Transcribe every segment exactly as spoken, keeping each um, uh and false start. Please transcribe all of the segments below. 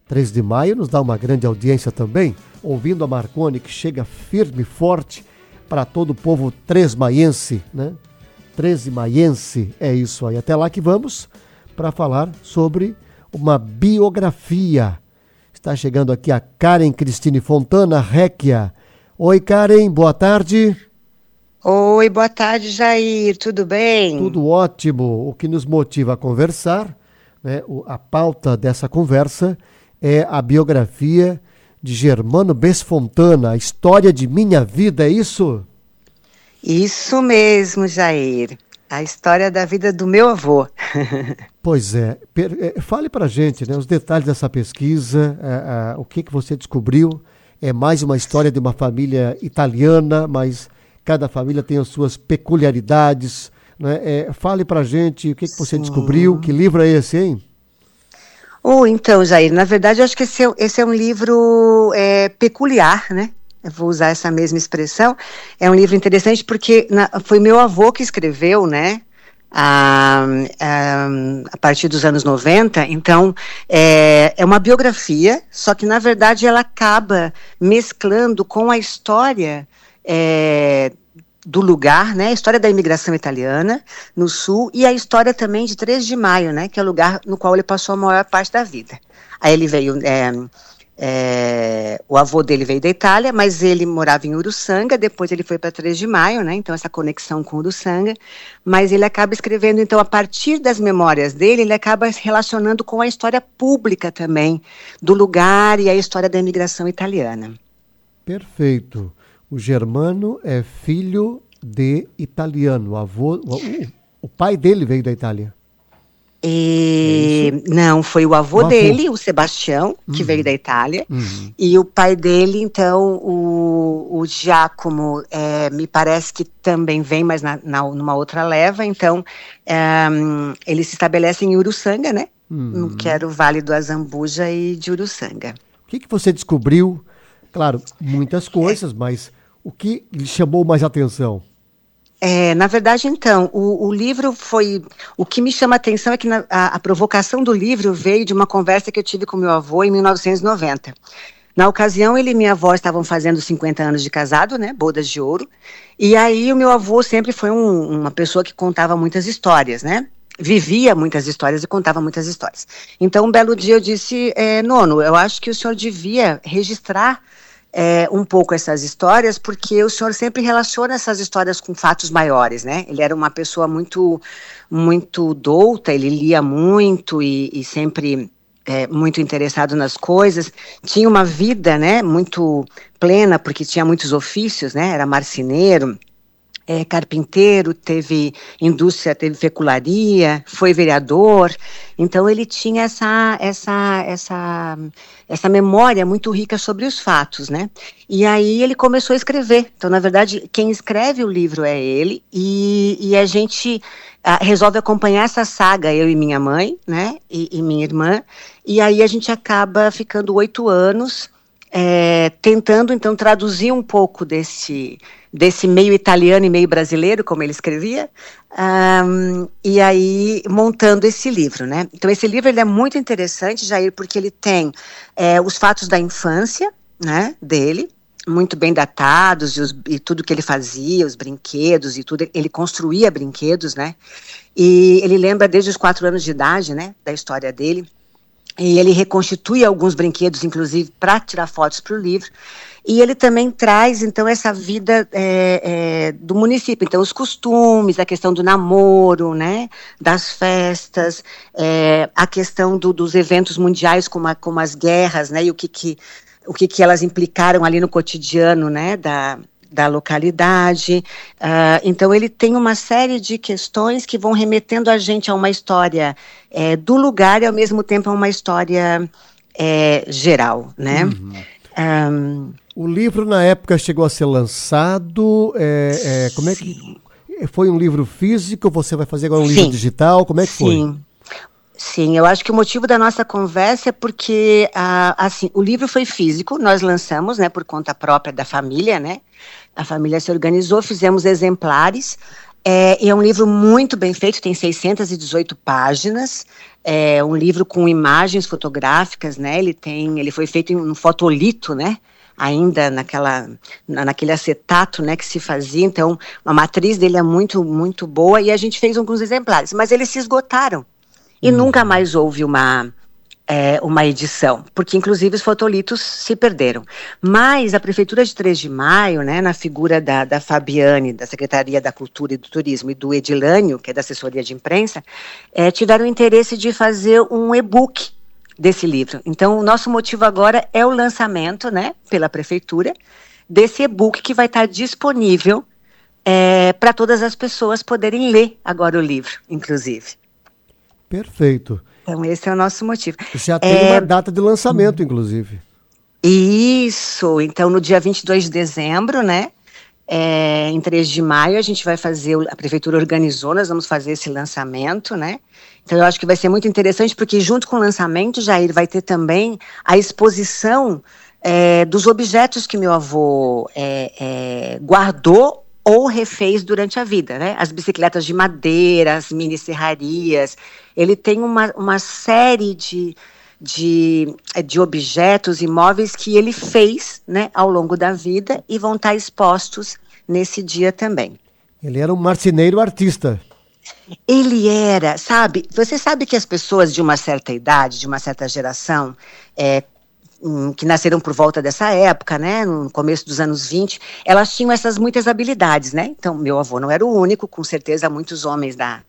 três de maio nos dá uma grande audiência também, ouvindo a Marconi, que chega firme e forte para todo o povo tresmaiense, né? Tresmaiense, é isso aí. Até lá que vamos para falar sobre uma biografia. Está chegando aqui a Karen Cristine Fontana, Réquia. Oi, Karen, boa tarde. Oi, boa tarde, Jair, tudo bem? Tudo ótimo. O que nos motiva a conversar, né, a pauta dessa conversa é a biografia de Germano Bess Fontana, a história de minha vida, é isso? Isso mesmo, Jair. A história da vida do meu avô. Pois é. Fale pra gente, né, os detalhes dessa pesquisa, a, a, o que, que você descobriu. É mais uma história de uma família italiana, mas cada família tem as suas peculiaridades, né? É, fale pra gente o que, que você Sim. descobriu, que livro é esse, hein? Oh, então, Jair, na verdade eu acho que esse é, esse é um livro é, peculiar, né? Eu vou usar essa mesma expressão. É um livro interessante porque na, foi meu avô que escreveu, né? A, a, a partir dos anos noventa, então é, é uma biografia, só que na verdade ela acaba mesclando com a história é, do lugar, né, a história da imigração italiana no sul e a história também de três de maio, né, que é o lugar no qual ele passou a maior parte da vida. Aí ele veio... É, É, o avô dele veio da Itália, mas ele morava em Uruçanga, depois ele foi para três de maio, né, então essa conexão com Uruçanga, mas ele acaba escrevendo, então, a partir das memórias dele, ele acaba relacionando com a história pública também, do lugar e a história da imigração italiana. Perfeito. O Germano é filho de italiano, o avô, o, o pai dele veio da Itália. E, é não, foi o avô, o avô dele, o Sebastião, que uhum. veio da Itália, uhum. e o pai dele, então, o, o Giacomo, é, me parece que também vem, mas na, na, numa outra leva, então, é, eles se estabelecem em Uruçanga, né, uhum. que era o Vale do Azambuja e de Uruçanga. O que, que você descobriu? Claro, muitas coisas, é. mas o que lhe chamou mais atenção? É, na verdade, então, o, o livro foi... O que me chama a atenção é que na, a, a provocação do livro veio de uma conversa que eu tive com meu avô em mil novecentos e noventa. Na ocasião, ele e minha avó estavam fazendo cinquenta anos de casado, né, bodas de ouro, e aí o meu avô sempre foi um, uma pessoa que contava muitas histórias, né? Vivia muitas histórias e contava muitas histórias. Então, um belo dia eu disse, é, nono, eu acho que o senhor devia registrar É, um pouco essas histórias, porque o senhor sempre relaciona essas histórias com fatos maiores, né? Ele era uma pessoa muito, muito douta, ele lia muito e, e sempre é, muito interessado nas coisas, tinha uma vida, né, muito plena, porque tinha muitos ofícios, né? Era marceneiro, É, carpinteiro, teve indústria, teve fecularia, foi vereador, então ele tinha essa, essa, essa, essa memória muito rica sobre os fatos, né? E aí ele começou a escrever. Então, na verdade, quem escreve o livro é ele, e, e a gente a, resolve acompanhar essa saga, eu e minha mãe, né? E, e minha irmã, e aí a gente acaba ficando oito anos É, tentando, então, traduzir um pouco desse, desse meio italiano e meio brasileiro, como ele escrevia, um, e aí montando esse livro, né? Então, esse livro ele é muito interessante, Jair, porque ele tem é, os fatos da infância, né, dele, muito bem datados, e, os, e tudo que ele fazia, os brinquedos e tudo, ele construía brinquedos, né? E ele lembra desde os quatro anos de idade, né, da história dele. E ele reconstitui alguns brinquedos, inclusive, para tirar fotos para o livro. E ele também traz, então, essa vida é, é, do município. Então, os costumes, a questão do namoro, né, das festas, é, a questão do, dos eventos mundiais, como, a, como as guerras, né, e o que, que, o que, que elas implicaram ali no cotidiano, né, da... da localidade. Uh, então ele tem uma série de questões que vão remetendo a gente a uma história é, do lugar e ao mesmo tempo a uma história é, geral, né? Uhum. Um... O livro na época chegou a ser lançado, é, é, como é que foi? Um livro físico? Você vai fazer agora um Sim. livro digital? Como é que foi? Sim. Sim, eu acho que o motivo da nossa conversa é porque, ah, assim, o livro foi físico, nós lançamos, né, por conta própria da família, né, a família se organizou, fizemos exemplares, é, e é um livro muito bem feito, tem seiscentas e dezoito páginas, é um livro com imagens fotográficas, né? Ele tem, ele foi feito em um fotolito, né? Ainda naquela, naquele acetato, né, que se fazia. Então, a matriz dele é muito, muito boa e a gente fez alguns exemplares, mas eles se esgotaram e uhum. nunca mais houve uma, é, uma edição, porque inclusive os fotolitos se perderam. Mas a Prefeitura de três de Maio, né, na figura da, da Fabiane, da Secretaria da Cultura e do Turismo, e do Edilânio, que é da assessoria de imprensa, é, tiveram interesse de fazer um e-book desse livro. Então, o nosso motivo agora é o lançamento, né, pela Prefeitura, desse e-book que vai estar disponível é, para todas as pessoas poderem ler agora o livro, inclusive. Perfeito. Então, esse é o nosso motivo. Já tem é... uma data de lançamento, inclusive. Isso. Então, no dia vinte e dois de dezembro, né, é, em três de maio, a gente vai fazer, a Prefeitura organizou, nós vamos fazer esse lançamento, né. Então, eu acho que vai ser muito interessante, porque junto com o lançamento, Jair, vai ter também a exposição é, dos objetos que meu avô é, é, guardou ou refez durante a vida, né? As bicicletas de madeira, as mini serrarias. Ele tem uma, uma série de, de, de objetos e móveis que ele fez, né, ao longo da vida e vão estar expostos nesse dia também. Ele era um marceneiro artista. Ele era, sabe, você sabe que as pessoas de uma certa idade, de uma certa geração, é, hum, que nasceram por volta dessa época, né, no começo dos anos vinte, elas tinham essas muitas habilidades, né? Então, meu avô não era o único, com certeza muitos homens da,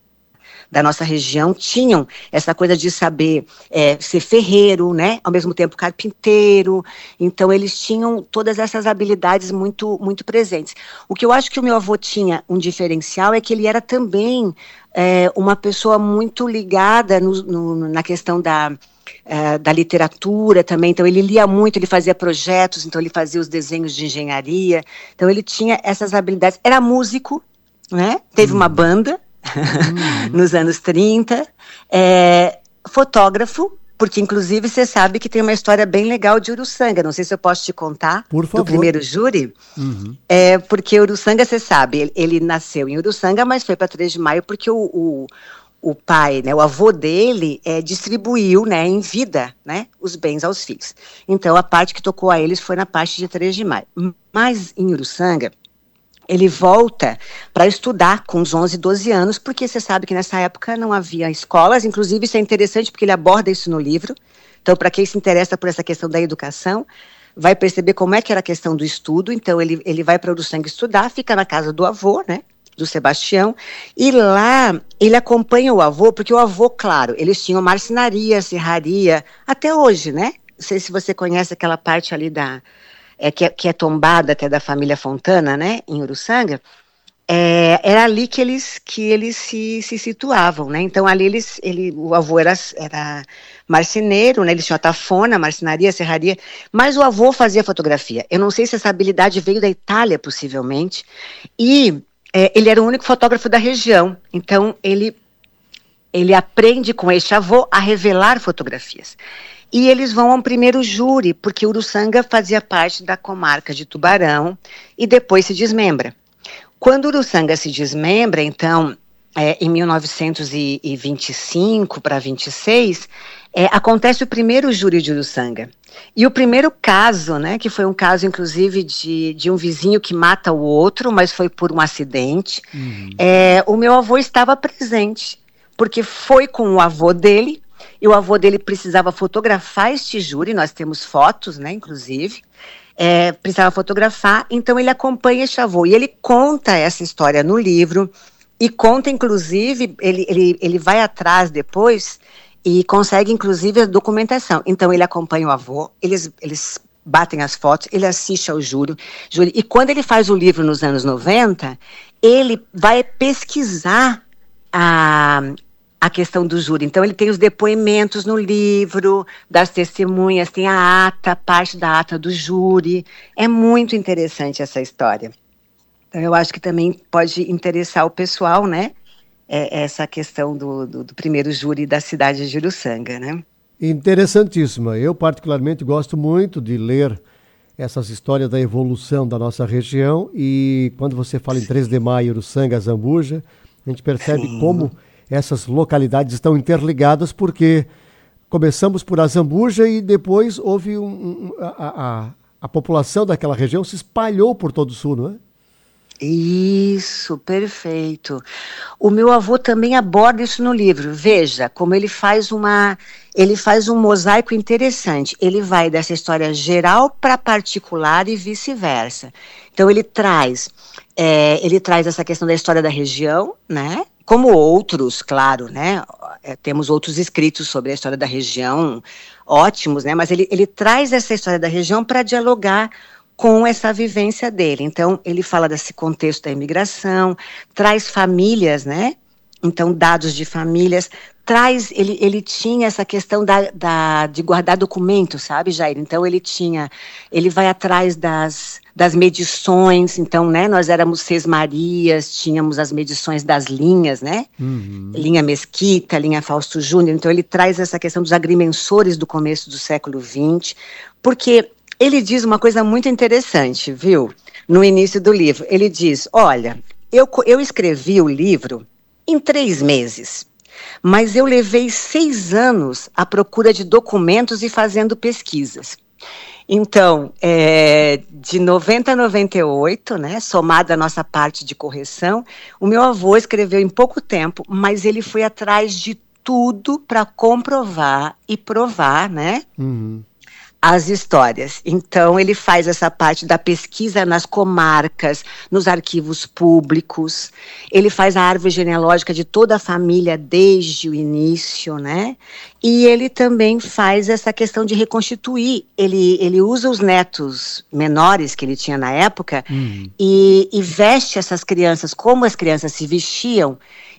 da nossa região tinham essa coisa de saber é, ser ferreiro, né, ao mesmo tempo carpinteiro. Então eles tinham todas essas habilidades muito, muito presentes. O que eu acho que o meu avô tinha um diferencial é que ele era também é, uma pessoa muito ligada no, no, na questão da, é, da literatura também. Então ele lia muito, ele fazia projetos, então ele fazia os desenhos de engenharia. Então ele tinha essas habilidades. Era músico, né, teve hum. uma banda Uhum. nos anos trinta, é, fotógrafo, porque inclusive você sabe que tem uma história bem legal de Uruçanga, não sei se eu posso te contar. Por favor. Do primeiro júri, uhum. é, porque Uruçanga, você sabe, ele, ele nasceu em Uruçanga, mas foi para três de maio porque o, o, o pai, né, o avô dele é, distribuiu, né, em vida, né, os bens aos filhos. Então a parte que tocou a eles foi na parte de três de maio, mas em Uruçanga ele volta para estudar com uns onze, doze anos, porque você sabe que nessa época não havia escolas, inclusive isso é interessante porque ele aborda isso no livro. Então, para quem se interessa por essa questão da educação, vai perceber como é que era a questão do estudo. Então, ele, ele vai para Uruçanga estudar, fica na casa do avô, né, do Sebastião, e lá ele acompanha o avô, porque o avô, claro, eles tinham marcenaria, serraria, até hoje, né? Não sei se você conhece aquela parte ali da... É, que, é, que é tombada, que é da família Fontana, né, em Uruçanga, é, era ali que eles, que eles se, se situavam, né, então ali eles, ele, o avô era, era marceneiro, né, eles tinham a tafona, marcenaria, serraria, mas o avô fazia fotografia. Eu não sei se essa habilidade veio da Itália, possivelmente, e é, ele era o único fotógrafo da região, então ele, ele aprende com este avô a revelar fotografias. E eles vão ao primeiro júri, porque Uruçanga fazia parte da comarca de Tubarão e depois se desmembra. Quando Uruçanga se desmembra, então, é, em mil novecentos e vinte e cinco para vinte e seis, é, acontece o primeiro júri de Uruçanga. E o primeiro caso, né, que foi um caso, inclusive, de, de um vizinho que mata o outro, mas foi por um acidente, uhum. é, o meu avô estava presente, porque foi com o avô dele. E o avô dele precisava fotografar este júri, nós temos fotos, né, inclusive, é, precisava fotografar, então ele acompanha este avô, e ele conta essa história no livro, e conta, inclusive, ele, ele, ele vai atrás depois, e consegue, inclusive, a documentação. Então ele acompanha o avô, eles, eles batem as fotos, ele assiste ao júri, júri, e quando ele faz o livro nos anos noventa, ele vai pesquisar a... a questão do júri. Então, ele tem os depoimentos no livro, das testemunhas, tem a ata, parte da ata do júri. É muito interessante essa história. Então, eu acho que também pode interessar o pessoal, né? É, essa questão do, do, do primeiro júri da cidade de Uruçanga, né? Interessantíssima. Eu, particularmente, gosto muito de ler essas histórias da evolução da nossa região, e quando você fala em três de maio, Uruçanga, Zambuja, a gente percebe Sim. como essas localidades estão interligadas porque começamos por Azambuja e depois houve um, um, a, a, a população daquela região se espalhou por todo o sul, não é? Isso, perfeito. O meu avô também aborda isso no livro. Veja como ele faz uma, ele faz um mosaico interessante. Ele vai dessa história geral para particular e vice-versa. Então ele traz, é, ele traz essa questão da história da região, né? Como outros, claro, né? É, temos outros escritos sobre a história da região, ótimos, né? Mas ele, ele traz essa história da região para dialogar com essa vivência dele. Então, ele fala desse contexto da imigração, traz famílias, né? Então, dados de famílias, traz, ele, ele tinha essa questão da, da, de guardar documentos, sabe, Jair? Então, ele tinha, ele vai atrás das, das medições, então, né, nós éramos Sesmarias, tínhamos as medições das linhas, né? Uhum. Linha Mesquita, linha Fausto Júnior, então ele traz essa questão dos agrimensores do começo do século vinte, porque ele diz uma coisa muito interessante, viu? No início do livro, ele diz, olha, eu, eu escrevi o livro em três meses, mas eu levei seis anos à procura de documentos e fazendo pesquisas. Então, é, de noventa a noventa e oito, né, somada a nossa parte de correção, o meu avô escreveu em pouco tempo, mas ele foi atrás de tudo para comprovar e provar, né? Uhum. As histórias. Então, ele faz essa parte da pesquisa nas comarcas, nos arquivos públicos, ele faz a árvore genealógica de toda a família desde o início, né? E ele também faz essa questão de reconstituir, ele, ele usa os netos menores que ele tinha na época uhum. e, e veste essas crianças como as crianças se vestiam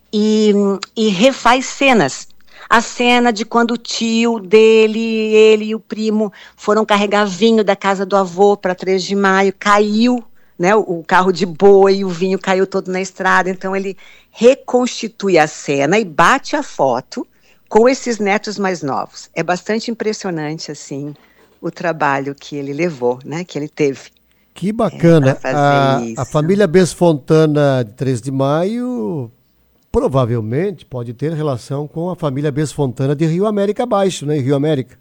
e, e refaz cenas. A cena de quando o tio dele, ele e o primo foram carregar vinho da casa do avô para três de maio, caiu, né, o carro de boi, o vinho caiu todo na estrada, então ele reconstitui a cena e bate a foto com esses netos mais novos. É bastante impressionante, assim, o trabalho que ele levou, né, que ele teve. Que bacana. É, a, a família Besfontana de três de maio... provavelmente pode ter relação com a família Besfontana de Rio América Baixo, né? Rio América.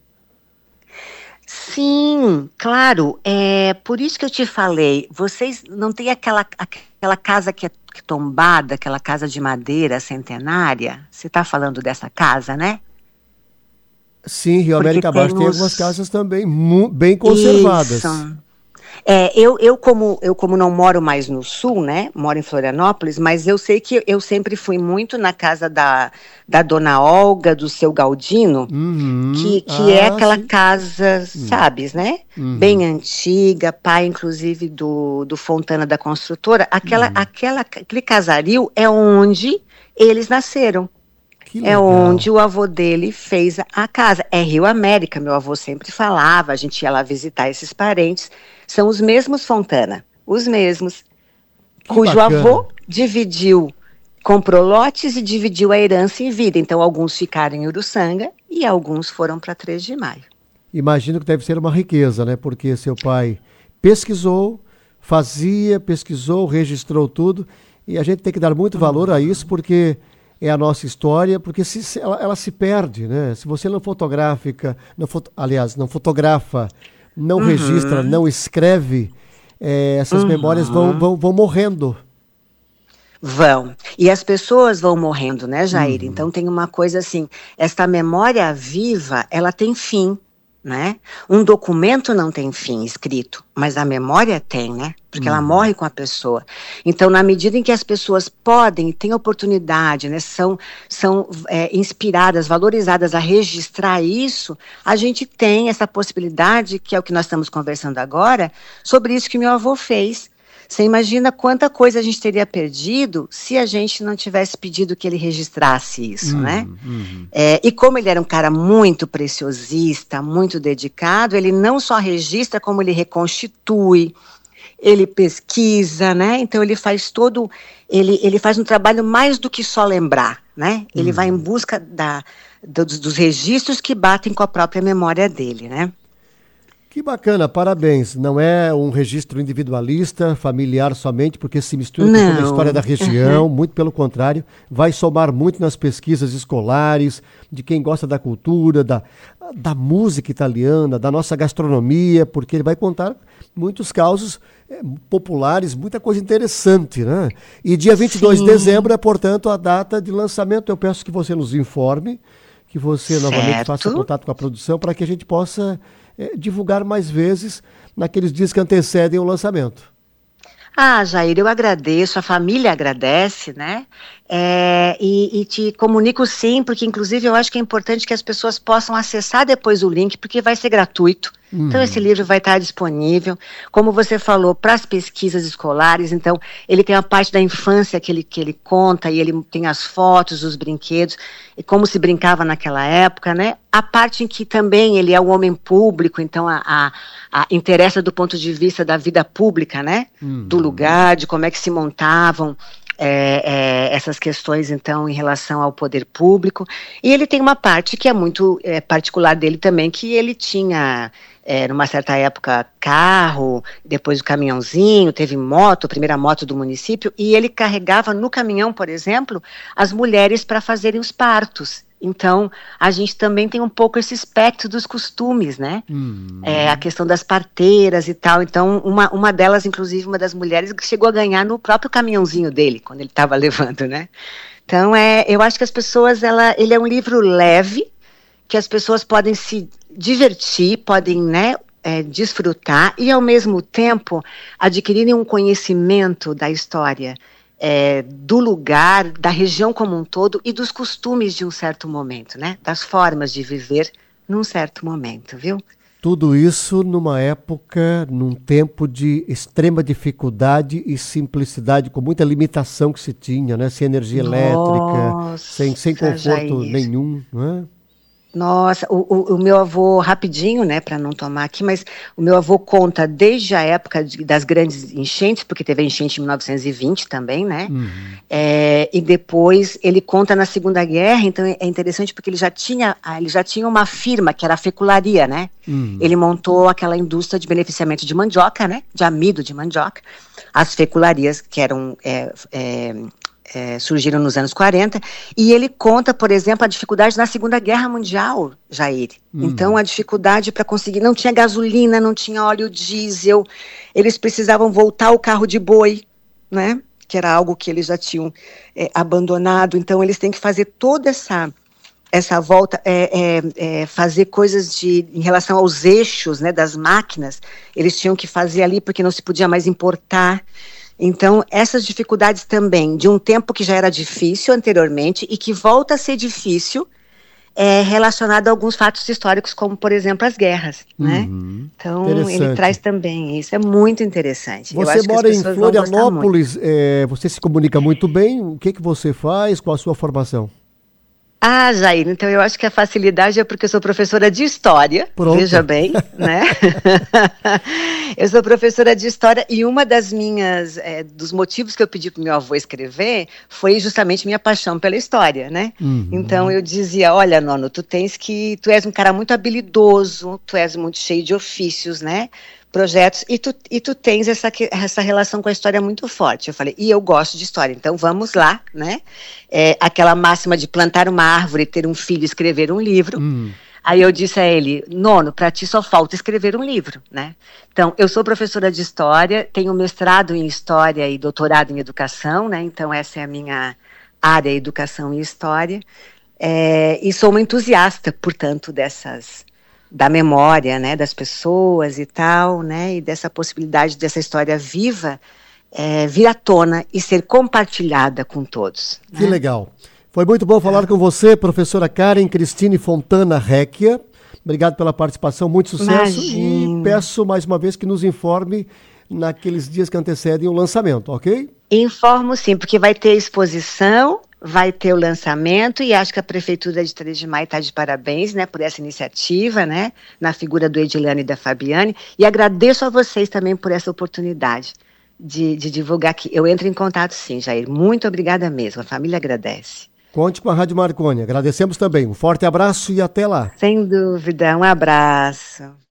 Sim, claro. É por isso que eu te falei. Vocês não têm aquela, aquela casa que é tombada, aquela casa de madeira centenária? Você está falando dessa casa, né? Sim, Rio Porque América Baixo tem algumas casas também bem conservadas. Isso. É, eu, eu, como, eu como não moro mais no sul, né, moro em Florianópolis, mas eu sei que eu sempre fui muito na casa da, da dona Olga, do seu Galdino, uhum. que, que ah, é aquela sim. casa, sabes, né, uhum. bem antiga, pai inclusive do, do Fontana da Construtora, aquela, uhum. aquela, aquele casario é onde eles nasceram. É onde o avô dele fez a casa. É Rio América, meu avô sempre falava, a gente ia lá visitar esses parentes. São os mesmos Fontana, os mesmos. Que cujo bacana. Avô dividiu, comprou lotes e dividiu a herança em vida. Então, alguns ficaram em Uruçanga e alguns foram para três de maio. Imagino que deve ser uma riqueza, né? Porque seu pai pesquisou, fazia, pesquisou, registrou tudo. E a gente tem que dar muito valor a isso, porque... é a nossa história, porque se, se ela, ela se perde, né? Se você não fotografica, não foto, aliás, não fotografa, não uhum. registra, não escreve, é, essas uhum. memórias vão, vão, vão morrendo. Vão. E as pessoas vão morrendo, né, Jair? Uhum. Então tem uma coisa assim, esta memória viva, ela tem fim, né? Um documento não tem fim escrito, mas a memória tem, né? Porque uhum. ela morre com a pessoa. Então, na medida em que as pessoas podem e têm oportunidade, né, são, são é, inspiradas, valorizadas a registrar isso, a gente tem essa possibilidade, que é o que nós estamos conversando agora, sobre isso que meu avô fez. Você imagina quanta coisa a gente teria perdido se a gente não tivesse pedido que ele registrasse isso, uhum, né? Uhum. É, e como ele era um cara muito preciosista, muito dedicado, ele não só registra, como ele reconstitui, ele pesquisa, né? Então ele faz todo, ele, ele faz um trabalho mais do que só lembrar, né? Ele uhum. vai em busca da, dos, dos registros que batem com a própria memória dele, né? Que bacana, parabéns. Não é um registro individualista, familiar somente, porque se mistura com toda a história da região, uhum. muito pelo contrário, vai somar muito nas pesquisas escolares, de quem gosta da cultura, da, da música italiana, da nossa gastronomia, porque ele vai contar muitos causos é, populares, muita coisa interessante, né? E dia vinte e dois Sim. de dezembro é, portanto, a data de lançamento. Eu peço que você nos informe, que você certo. novamente faça contato com a produção para que a gente possa é, divulgar mais vezes naqueles dias que antecedem o lançamento. Ah, Jair, eu agradeço, a família agradece, né? É, e, e te comunico sim, porque inclusive eu acho que é importante que as pessoas possam acessar depois o link, porque vai ser gratuito. Uhum. Então esse livro vai estar disponível, como você falou, para as pesquisas escolares. Então ele tem a parte da infância que ele, que ele conta, e ele tem as fotos, os brinquedos, e como se brincava naquela época, né? A parte em que também ele é um homem público, então a, a, a interessa do ponto de vista da vida pública, né? Uhum. Do lugar, de como é que se montavam É, é, essas questões, então, em relação ao poder público. E ele tem uma parte que é muito é, particular dele também, que ele tinha, é, numa certa época, carro, depois o caminhãozinho, teve moto, a primeira moto do município, e ele carregava no caminhão, por exemplo, as mulheres para fazerem os partos. Então, a gente também tem um pouco esse espectro dos costumes, né? Hum. É, a questão das parteiras e tal. Então, uma, uma delas, inclusive, uma das mulheres, chegou a ganhar no próprio caminhãozinho dele, quando ele estava levando, né? Então, é, eu acho que as pessoas, ela, ele é um livro leve, que as pessoas podem se divertir, podem, né, é, desfrutar, e, ao mesmo tempo, adquirirem um conhecimento da história, É, do lugar, da região como um todo e dos costumes de um certo momento, né? Das formas de viver num certo momento, viu? Tudo isso numa época, num tempo de extrema dificuldade e simplicidade, com muita limitação que se tinha, né? Sem energia Nossa, elétrica, sem, sem conforto Jair. nenhum, não é? Nossa, o, o, o meu avô, rapidinho, né, para não tomar aqui, mas o meu avô conta desde a época de, das grandes enchentes, porque teve a enchente em mil novecentos e vinte também, né, uhum. é, e depois ele conta na Segunda Guerra. Então é interessante porque ele já tinha, ele já tinha uma firma, que era a fecularia, né, uhum. ele montou aquela indústria de beneficiamento de mandioca, né, de amido de mandioca, as fecularias que eram... É, é, É, surgiram nos anos quarenta, e ele conta, por exemplo, a dificuldade na Segunda Guerra Mundial, Jair. Hum. Então, a dificuldade para conseguir, não tinha gasolina, não tinha óleo diesel, eles precisavam voltar o carro de boi, né? Que era algo que eles já tinham é, abandonado. Então, eles têm que fazer toda essa, essa volta, é, é, é, fazer coisas de, em relação aos eixos, né, das máquinas, eles tinham que fazer ali porque não se podia mais importar. Então, essas dificuldades também, de um tempo que já era difícil anteriormente e que volta a ser difícil, é relacionado a alguns fatos históricos, como, por exemplo, as guerras, uhum. né? Então, ele traz também isso, é muito interessante. Você mora em Florianópolis, é, você se comunica muito bem, o que, que você faz, qual a sua formação? Ah, Jair, então eu acho que a facilidade é porque eu sou professora de História, Pronto. Veja bem, né? Eu sou professora de História, e uma das minhas, é, dos motivos que eu pedi para o meu avô escrever foi justamente minha paixão pela História, né? Uhum. Então eu dizia, olha, Nono, tu tens que, tu és um cara muito habilidoso, tu és muito cheio de ofícios, né? Projetos, e tu, e tu tens essa, essa relação com a história muito forte. Eu falei, e eu gosto de história, então vamos lá, né? É, aquela máxima de plantar uma árvore, ter um filho, escrever um livro. Hum. Aí eu disse a ele, Nono, para ti só falta escrever um livro, né? Então, eu sou professora de História, tenho mestrado em História e doutorado em Educação, né? Então, essa é a minha área, Educação e História. É, e sou uma entusiasta, portanto, dessas... da memória, né, das pessoas e tal, né, e dessa possibilidade dessa história viva é, vir à tona e ser compartilhada com todos. Que né? legal. Foi muito bom falar é. com você, professora Karen Cristine Fontana Recchia. Obrigado pela participação, muito sucesso. Imagina. E peço mais uma vez que nos informe naqueles dias que antecedem o lançamento, ok? Informo sim, porque vai ter exposição, vai ter o lançamento, e acho que a Prefeitura de três de Maio está de parabéns, né, por essa iniciativa, né, na figura do Ediliano e da Fabiane, e agradeço a vocês também por essa oportunidade de, de divulgar aqui. Eu entro em contato sim, Jair, muito obrigada mesmo, a família agradece. Conte com a Rádio Marconi, agradecemos também, um forte abraço e até lá. Sem dúvida, um abraço.